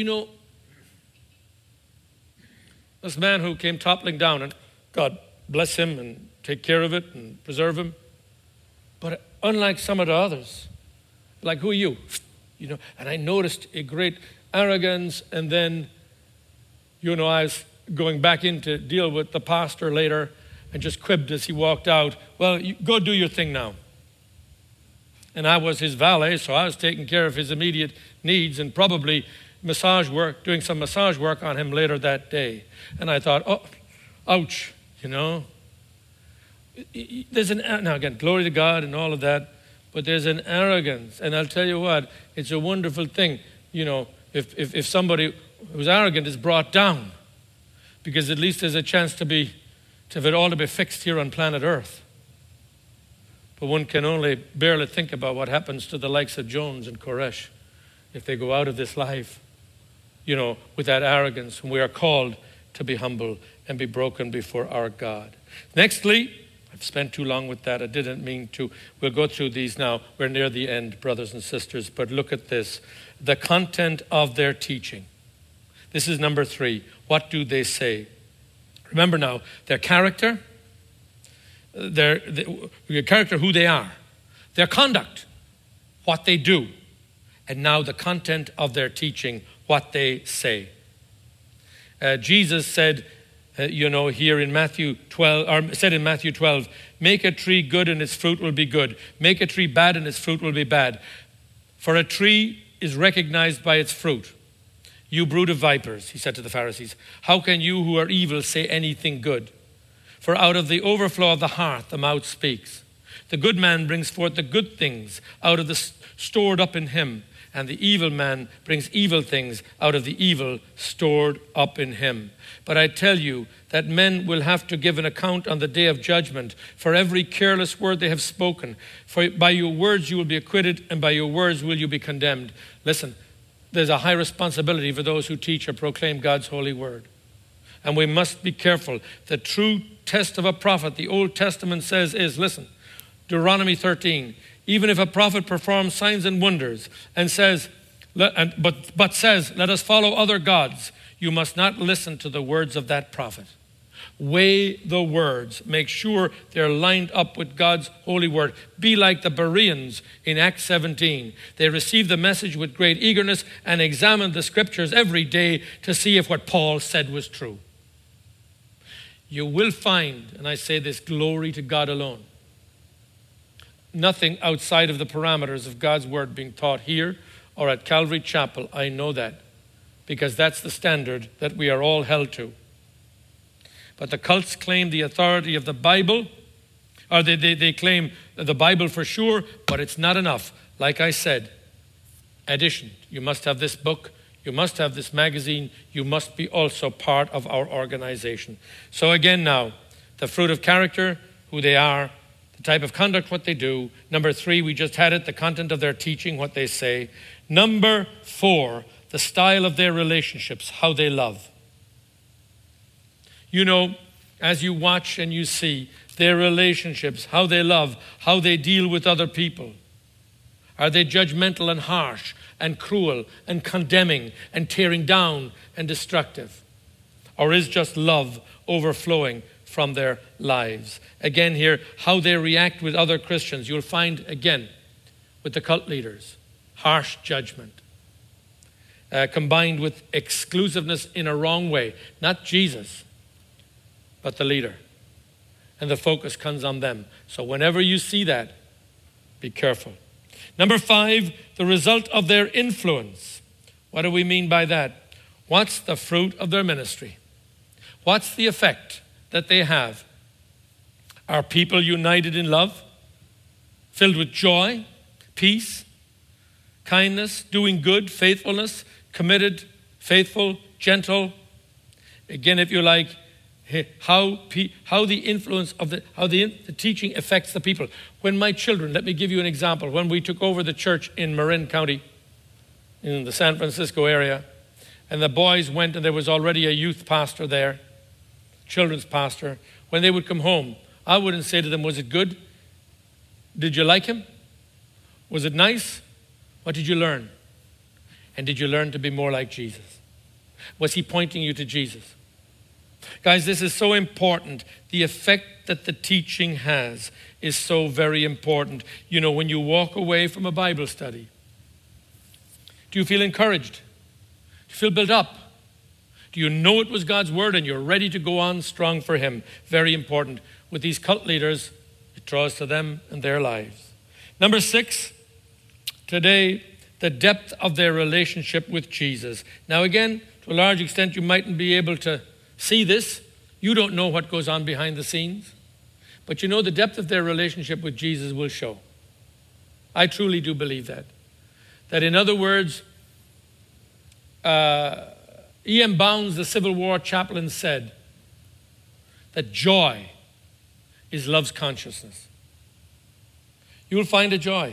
this man who came toppling down, and God bless him and take care of it and preserve him. But unlike some of the others, like, "Who are you?" And I noticed a great arrogance. And then, I was going back in to deal with the pastor later and just quipped as he walked out, "Well, you go do your thing now." And I was his valet, so I was taking care of his immediate needs and probably doing some massage work on him later that day. And I thought, oh, ouch, There's now again, glory to God and all of that, but there's an arrogance. And I'll tell you what, it's a wonderful thing, if somebody who's arrogant is brought down, because at least there's a chance to have it all to be fixed here on planet Earth. But one can only barely think about what happens to the likes of Jones and Koresh if they go out of this life, with that arrogance. And we are called to be humble and be broken before our God. Nextly, I've spent too long with that. I didn't mean to. We'll go through these now. We're near the end, brothers and sisters. But look at this. The content of their teaching. This is number 3. What do they say? Remember now, their character, their character, who they are, their conduct, what they do, and now the content of their teaching, what they say. Jesus said, here in Matthew 12, or said in Matthew 12, "Make a tree good and its fruit will be good. Make a tree bad and its fruit will be bad. For a tree is recognized by its fruit. You brood of vipers," he said to the Pharisees, "how can you who are evil say anything good? For out of the overflow of the heart, the mouth speaks. The good man brings forth the good things out of the stored up in him. and the evil man brings evil things out of the evil stored up in him. But I tell you that men will have to give an account on the day of judgment for every careless word they have spoken. For by your words you will be acquitted, and by your words will you be condemned. Listen, there's a high responsibility for those who teach or proclaim God's holy word. And we must be careful. The true test of a prophet, the Old Testament says is, listen, Deuteronomy 13, even if a prophet performs signs and wonders and says, but says, let us follow other gods, you must not listen to the words of that prophet. Weigh the words. Make sure they're lined up with God's holy word. Be like the Bereans in Acts 17. They received the message with great eagerness and examined the scriptures every day to see if what Paul said was true. You will find, and I say this, glory to God alone. Nothing outside of the parameters of God's word being taught here or at Calvary Chapel. I know that because that's the standard that we are all held to. But the cults claim the authority of the Bible, or they claim the Bible for sure, but it's not enough. Like I said, addition, you must have this book, you must have this magazine, you must be also part of our organization. So again now, the fruit of character, who they are, the type of conduct, what they do. Number 3, we just had it, the content of their teaching, what they say. Number 4, the style of their relationships, how they love. You know, as you watch and you see their relationships, how they love, how they deal with other people. Are they judgmental and harsh and cruel and condemning and tearing down and destructive? Or is just love overflowing from their lives? Again here, how they react with other Christians. You'll find, again, with the cult leaders, harsh judgment. Combined with exclusiveness in a wrong way. Not Jesus, but the leader. And the focus comes on them. So whenever you see that, be careful. Number 5, the result of their influence. What do we mean by that? What's the fruit of their ministry? What's the effect that they have? Are people united in love? Filled with joy, peace, kindness, doing good, faithfulness, committed, faithful, gentle? Again, if you like, how the influence of the teaching affects the people. When my children, let me give you an example. When we took over the church in Marin County, in the San Francisco area, and the boys went, and there was already a youth pastor there, children's pastor. When they would come home, I wouldn't say to them, was it good? Did you like him? Was it nice? What did you learn? And did you learn to be more like Jesus? Was he pointing you to Jesus? Guys, this is so important. The effect that the teaching has is so very important. You know, when you walk away from a Bible study, do you feel encouraged? Do you feel built up? Do you know it was God's word and you're ready to go on strong for him? Very important. With these cult leaders, it draws to them and their lives. Number 6, today, the depth of their relationship with Jesus. Now again, to a large extent, you mightn't be able to see this. You don't know what goes on behind the scenes. But you know the depth of their relationship with Jesus will show. I truly do believe that. That in other words, E.M. Bounds, the Civil War chaplain, said that joy is love's consciousness. You will find a joy.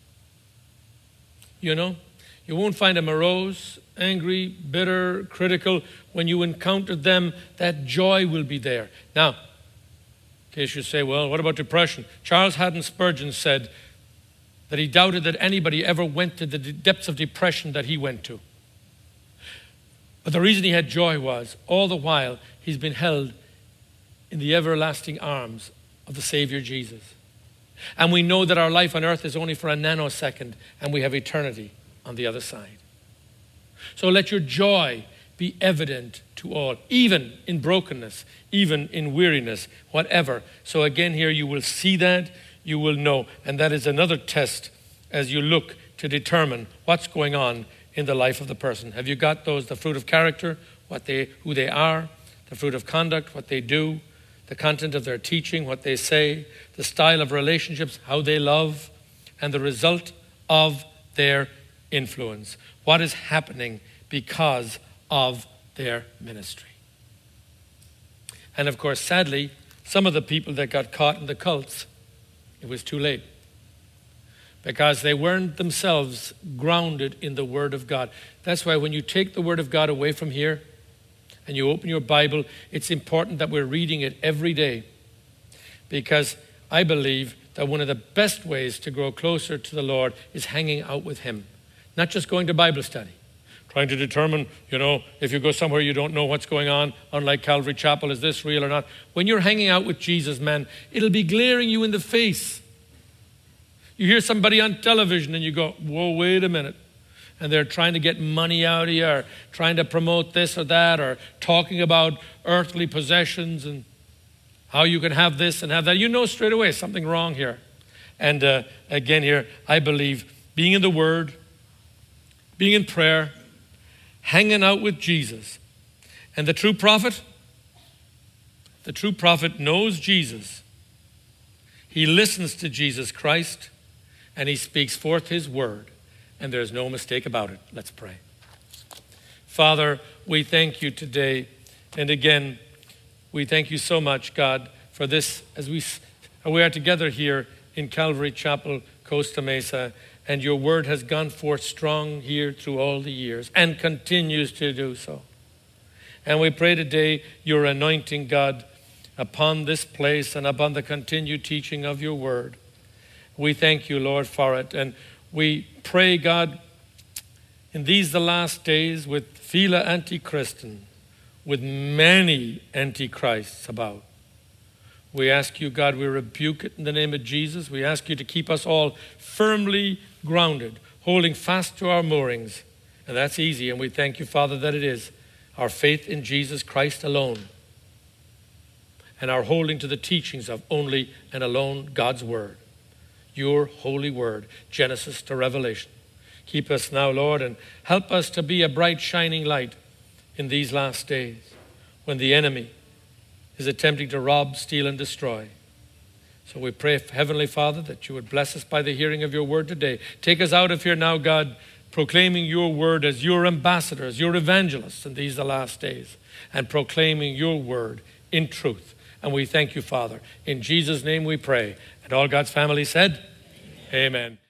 You know, you won't find a morose, angry, bitter, critical. When you encounter them, that joy will be there. Now, in case you say, well, what about depression? Charles Haddon Spurgeon said that he doubted that anybody ever went to the depths of depression that he went to. But the reason he had joy was, all the while, he's been held in the everlasting arms of the Savior Jesus. And we know that our life on earth is only for a nanosecond, and we have eternity on the other side. So let your joy be evident to all, even in brokenness, even in weariness, whatever. So again here you will see that, you will know. And that is another test as you look to determine what's going on in the life of the person. Have you got those, the fruit of character, who they are, the fruit of conduct, what they do, the content of their teaching, what they say, the style of relationships, how they love, and the result of their influence? What is happening because of their ministry? And of course, sadly, some of the people that got caught in the cults, it was too late, because they weren't themselves grounded in the Word of God. That's why when you take the Word of God away from here and you open your Bible, it's important that we're reading it every day, because I believe that one of the best ways to grow closer to the Lord is hanging out with Him, not just going to Bible study, trying to determine, if you go somewhere you don't know what's going on, unlike Calvary Chapel, is this real or not? When you're hanging out with Jesus, man, it'll be glaring you in the face. You hear somebody on television and you go, whoa, wait a minute. And they're trying to get money out of you, or trying to promote this or that, or talking about earthly possessions and how you can have this and have that. You know straight away something wrong here. And again here, I believe being in the Word, being in prayer, hanging out with Jesus. And the true prophet knows Jesus. He listens to Jesus Christ, and he speaks forth his word, and there's no mistake about it. Let's pray. Father, we thank you today, and again, we thank you so much, God, for this, as we are together here in Calvary Chapel, Costa Mesa, and your word has gone forth strong here through all the years and continues to do so. And we pray today your anointing, God, upon this place and upon the continued teaching of your word. We thank you, Lord, for it. And we pray, God, in these the last days, with Phila Antichriston, with many antichrists about, we ask you, God, we rebuke it in the name of Jesus. We ask you to keep us all firmly grounded, holding fast to our moorings. And that's easy, and we thank you, Father, that it is. Our faith in Jesus Christ alone, and our holding to the teachings of only and alone God's word, your holy word, Genesis to Revelation. Keep us now, Lord, and help us to be a bright, shining light in these last days when the enemy is attempting to rob, steal, and destroy. So we pray, Heavenly Father, that you would bless us by the hearing of your word today. Take us out of here now, God, proclaiming your word as your ambassadors, your evangelists in these the last days, and proclaiming your word in truth. And we thank you, Father. In Jesus' name we pray. And all God's family said, Amen. Amen.